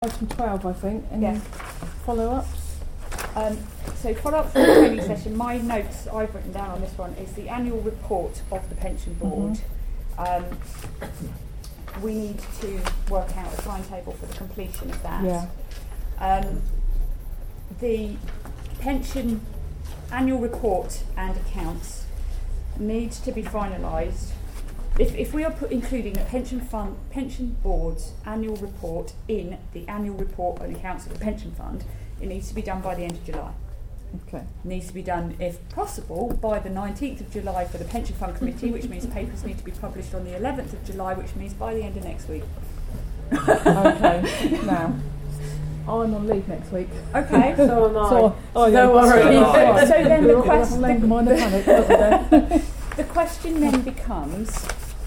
Item 12, I think. Any Yes. follow-ups? So follow-up from the training session, my notes I've written down on this one is the annual report of the pension board. We need to work out a timetable for the completion of that. Yeah. The pension annual report and accounts need to be finalised. If we are including a pension board's annual report in the annual report and accounts of the pension fund, it needs to be done by the end of July. Okay. It needs to be done, if possible, by the 19th of July for the pension fund committee, which means papers need to be published on the 11th of July, which means by the end of next week. Okay. Now, I'm on leave next week. Okay. So am I. Don't worry. So then the the question then becomes,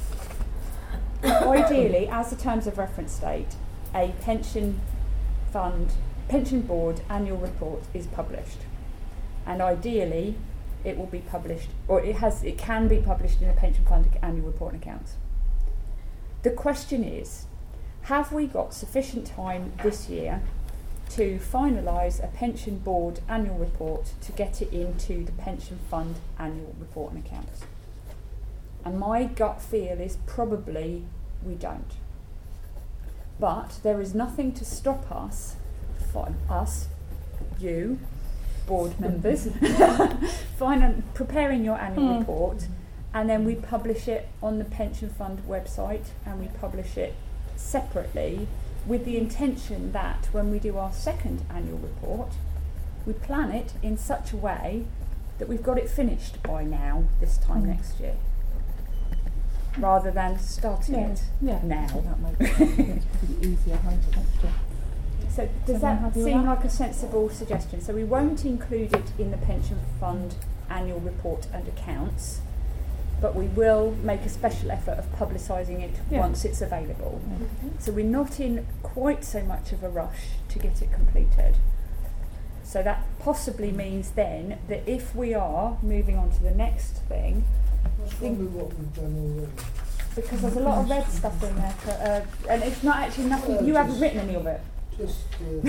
ideally, as the terms of reference state, a pension board annual report is published, and ideally it will be published, or it can be published in a pension fund annual report and accounts. The question is, have we got sufficient time this year to finalise a pension board annual report to get it into the pension fund annual report and accounts? And my gut feel is probably we don't. But there is nothing to stop us, you, board members, preparing your annual report, and then we publish it on the pension fund website, and we publish it separately with the intention that when we do our second annual report, we plan it in such a way that we've got it finished by now, this time next year, rather than starting it now. That makes sense. It's pretty easier. So does that seem like a sensible suggestion? So we won't include it in the pension fund annual report and accounts, but we will make a special effort of publicising it once it's available. So we're not in quite so much of a rush to get it completed. So that possibly means then that if we are moving on to the next thing, Probably what we've done already. because there's a lot of red stuff in there, and it's not actually nothing, you haven't written any of it. Just.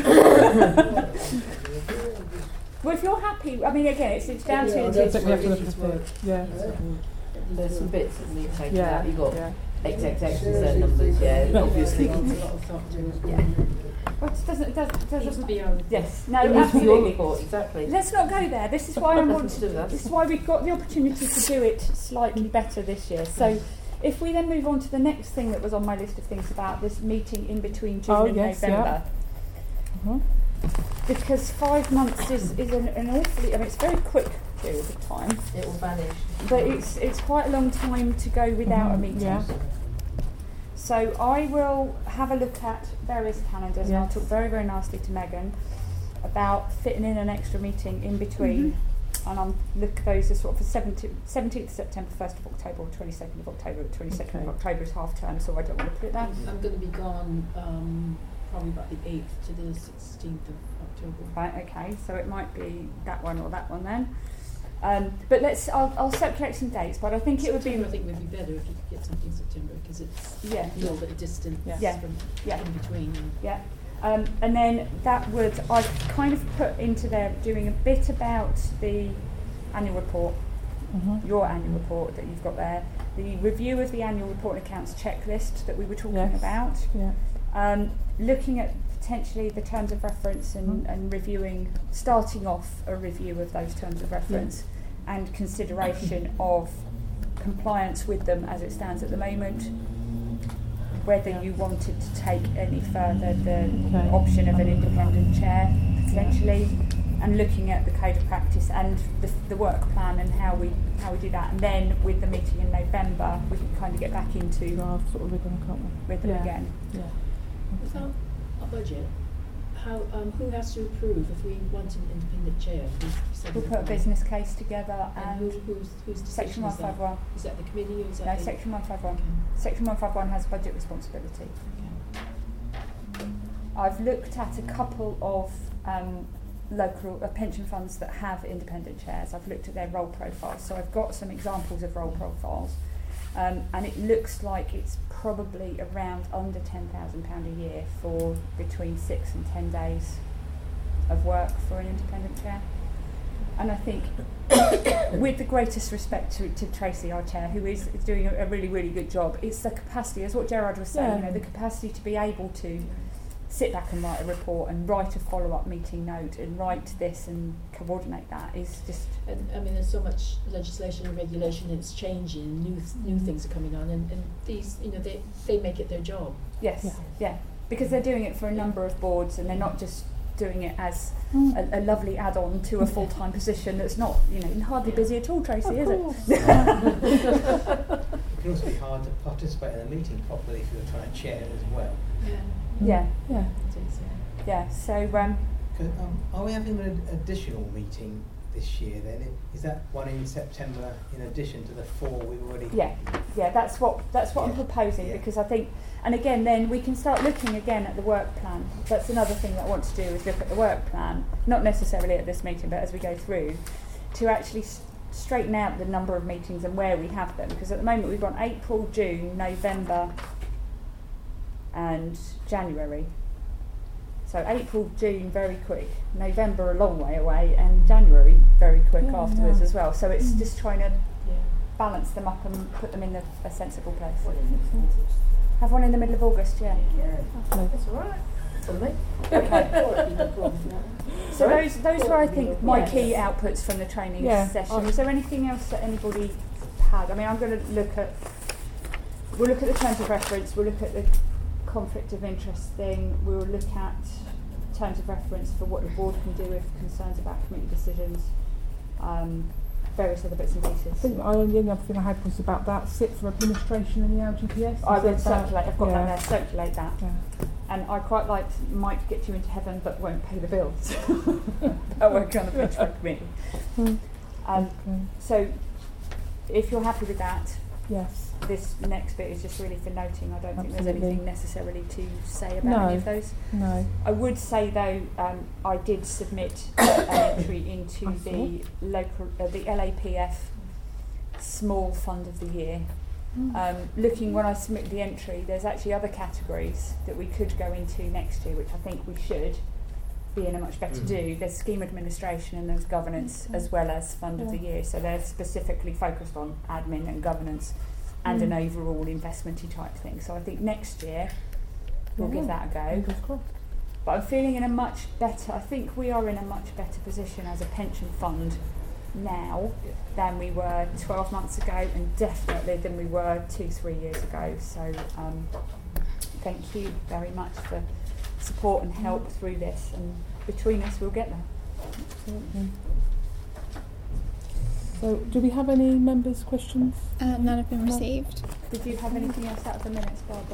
Well, if you're happy, I mean, again, it's down to There's some bits that need taking out. You've got XXX and certain numbers, obviously. Well, it doesn't be on. Yes, no, It needs to be your absolutely. report, exactly. Let's not go there. This is why This is why we've got the opportunity to do it slightly better this year. So, if we then move on to the next thing that was on my list of things about this meeting in between June and November, because 5 months is an awfully, I mean, it's a very quick period of time. It will vanish. But it's quite a long time to go without a meeting. Yeah. So I will have a look at various calendars, and I'll talk very, very nicely to Megan about fitting in an extra meeting in between. And I'm look at those as sort of for 17th of September, 1st of October, or 22nd of October. 22nd of October is half term, so I don't want to put it there. I'm going to be gone probably about the 8th to the 16th of October. Right, okay, so it might be that one or that one then. But I'll circulate some dates, but I think September, I think would be better if you could get something in September, because it's a little bit distant from in between. Yeah. And then I've kind of put into there doing a bit about the annual report, your annual report that you've got there, the review of the annual report and accounts checklist that we were talking about, looking at potentially the terms of reference and starting off a review of those terms of reference and consideration of compliance with them as it stands at the moment, whether you wanted to take any further the option of an independent chair potentially, and looking at the code of practice and the work plan and how we do that, and then with the meeting in November we can kind of get back into rhythm again. Without a budget, who has to approve if we want an independent chair? We'll put a business case together, and who's Section 151. Is that the committee or is that Section 151. Section 151 has budget responsibility. I've looked at a couple of local pension funds that have independent chairs. I've looked at their role profiles, so I've got some examples of role profiles, and it looks like it's probably around under £10,000 a year for between 6 and 10 days of work for an independent chair. And I think, with the greatest respect to Tracy, our chair, who is doing a really, really good job, it's the capacity, as what Gerard was saying, the capacity to be able to sit back and write a report and write a follow-up meeting note and write this and coordinate that is just... And I mean, there's so much legislation and regulation, and it's changing, new things are coming on, and these, they make it their job. Yes, yeah, because they're doing it for a number of boards, and they're not just doing it as a lovely add-on to a full-time position that's not, hardly busy at all, Tracy, is it? It can also be hard to participate in a meeting properly if you're trying to chair as well. Yeah. So, are we having an additional meeting this year then? Is that one in September in addition to the 4 we've already? Yeah. That's what I'm proposing, because I think, and again, then we can start looking again at the work plan. That's another thing that I want to do, is look at the work plan, not necessarily at this meeting, but as we go through, to actually straighten out the number of meetings and where we have them. Because at the moment we've got April, June, November, and January. So April, June, very quick. November, a long way away, and January, very quick afterwards as well. So it's just trying to balance them up and put them in a sensible place. Have one in the middle of August, That's all right. For me. Okay. So those were, I think, my key outputs from the training session. Was there anything else that anybody had? I mean, I'm going to we'll look at the terms of reference, we'll look at the conflict of interest thing, we'll look at terms of reference for what the board can do if concerns about committee decisions, various other bits and pieces. I think the only other thing I had was about that SIP for administration in the LGPS. I would circulate, I've got that there, circulate that. Yeah. And I quite liked might get you into heaven but won't pay the bills. I work on the Pitchfork committee. So if you're happy with that, this next bit is just really for noting. I don't think there's anything necessarily to say about any of those. No. I would say though, I did submit an entry into the LAPF Small Fund of the Year. Looking when I submit the entry, there's actually other categories that we could go into next year, which I think we should be in a much better do. There's scheme administration and there's governance as well as Fund of the Year. So they're specifically focused on admin and governance and an overall investment-y type thing. So I think next year we'll give that a go. But I'm feeling I think we are in a much better position as a pension fund now than we were 12 months ago, and definitely than we were 2-3 years ago. So thank you very much for support and help through this, and between us we'll get there. Absolutely. So do we have any members' questions? None have been received. Did you have anything else out of the minutes, Barbara?